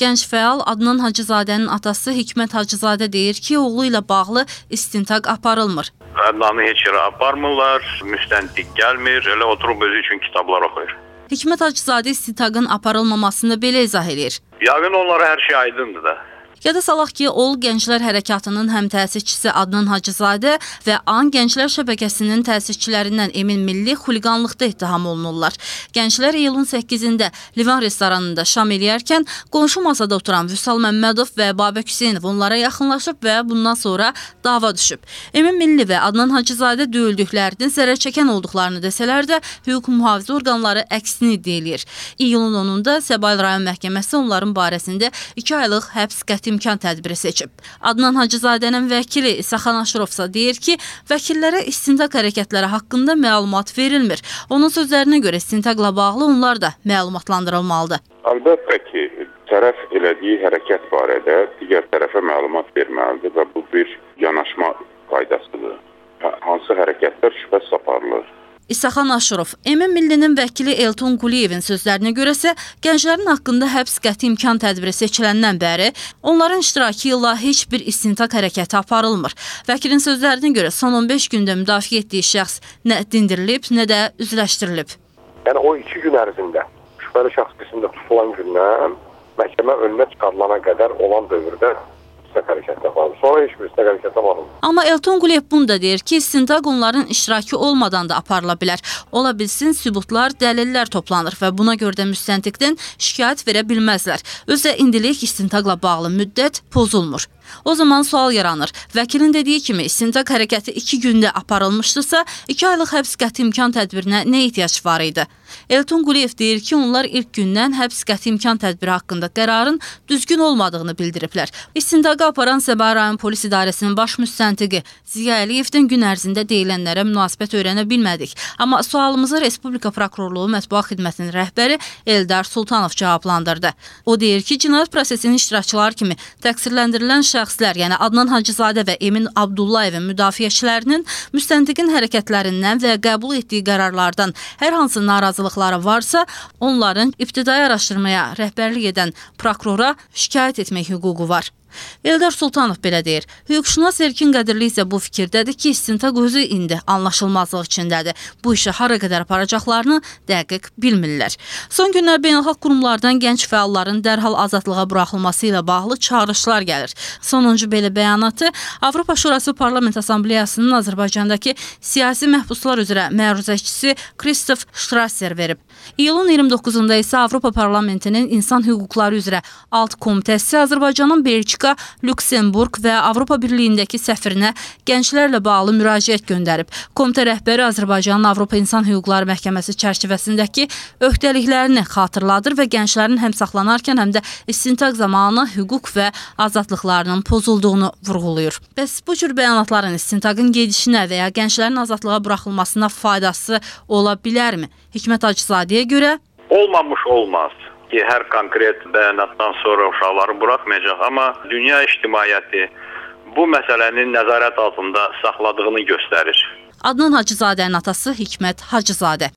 Gənc fəal Adnan Hacızadənin atası Hikmət Hacızadə deyir ki, oğlu ilə bağlı istintaq aparılmır. Adnanı heç yerə aparmırlar, müstəntiq gəlmir, elə oturub özü üçün kitablar oxuyur. Hikmət Hacızadə istintaqın aparılmamasını belə izah edir. Yəqin onlara hər şey aydındır da. Yada salaq ki, Ol Gənclər Hərəkatının həm təsisçisi Adnan Hacızadə və AN Gənclər Şəbəkəsinin təsisçilərindən Emin Milli xuliqanlıqda ittiham olunurlar. Gənclər iyulun 8-də Livan restoranında şam eləyərkən qonşu masada oturan Vüsal Məmmədov və Babək Hüseynov onlara yaxınlaşıb və bundan sonra dava düşüb. Emin Milli və Adnan Hacızadə döyüldüklərini, zərər çəkən olduqlarını desələr də, hüquq mühafizə orqanları əksini iddia edir. İyulun 10-da Səbail rayon məhkəməsi onların barəsində 2 aylıq həbs qəti imkan tədbiri seçib. Adnan Hacızadənin vəkili İsaxan Aşırovsa deyir ki, vəkillərə istintaq hərəkətləri haqqında məlumat verilmir. Onun sözlərinə görə istintaqla bağlı onlar da məlumatlandırılmalıdır. Əlbəttə ki, tərəf elədiyi hərəkət barədə digər tərəfə məlumat verməlidir və bu bir yanaşma qaydasıdır. Hansı hərəkətlər şübhəsiz aparılır. İsaxan Aşırov, Emin Millinin vəkili Elton Quliyevin sözlərinə görəsə, gənclərin haqqında həbs qəti imkan tədbiri seçiləndən bəri onların iştirakı ilə heç bir istintaq hərəkəti aparılmır. Vəkilin sözlərinə görə son 15 gündə müdafiə etdiyi şəxs nə dindirilib, nə də üzləşdirilib. Yəni o 2 gün ərzində şübhəli şəxs qismində tutulan gündən məhkəmə önünə çıxarılana qədər olan dövrdə hərəkət aparılır. Sonra heç bir hərəkət aparılır. Amma Elton Quliyev bunu da deyir ki, istintaq onların iştirakı olmadan da aparıla bilər. Ola bilsin, sübutlar, dəlillər toplanır və buna görə də müstəntiqdən şikayət verə bilməzlər. Özə indilik istintaqla bağlı müddət pozulmur. O zaman sual yaranır. Vəkilin dediyi kimi istintaq hərəkəti 2 gündə aparılmışdırsa, 2 aylıq həbs qəti imkan tədbirinə nə ehtiyac var idi? Elton Quliyev deyir ki, onlar ilk gündən həbs qəti imkan tədbiri haqqında qərarın düzgün olmadığını bildiriblər. İstintaqı aparan Səbail rayon polis idarəsinin baş müstəntiqi Ziya Əliyevdən gün ərzində deyilənlərə münasibət öyrənə bilmədik. Amma sualımızı Respublika Prokurorluğu Mətbuat Xidmətinin rəhbəri Eldar Sultanov cavablandırdı. O deyir ki, cinayət prosesinin iştirakçıları kimi təqsirləndirilən şəxslər, yəni Adnan Hacızadə və Emin Abdullayevin müdafiəçilərinin müstəntiqin hərəkətlərindən və qəbul etdiyi qərarlardan hər hansı narazılıqları varsa, onların ibtidai araşdırmaya rəhbərlik edən prokurora şikayət etmək hüququ var. Eldar Sultanov belə deyir. Hüquqşünas Erkin Qədirli isə bu fikirdədir ki, istintaq özü indi anlaşılmazlıq içindədir. Bu işi hara qədər aparacaqlarını dəqiq bilmirlər. Son günlər beynəlxalq qurumlardan gənc fəalların dərhal azadlığa buraxılması ilə bağlı çağırışlar gəlir. Sonuncu belə bəyanatı Avropa Şurası Parlament Assambleyasının Azərbaycandakı siyasi məhbuslar üzrə məruzəçisi Kristof Strasser verib. İyulun 29-da isə Avropa Parlamentinin İnsan Hüquqları üzrə Alt Komitəsi Azərbaycanın Belçika, Lüksemburq və Avropa Birliyindəki səfirinə gənclərlə bağlı müraciət göndərib. Komitə rəhbəri Azərbaycanın Avropa İnsan Hüquqları Məhkəməsi çərçivəsindəki öhdəliklərini xatırladır və gənclərin həm saxlanarkən, həm də istintaq zamanı hüquq və azadlıqlarının pozulduğunu vurğulayır. Bəs bu cür bəyanatların istintaqın gedişinə və ya gənclərin azadlığa buraxılmasına faydası ola bilərmi? Hikmət Hacızadəyə görə Olmamış olmaz ki, hər konkret bəyanatdan sonra uşaqları buraxmayacaq, amma dünya ictimaiyyəti bu məsələnin nəzarət altında saxladığını göstərir. Adnan Hacızadənin atası Hikmət Hacızadə.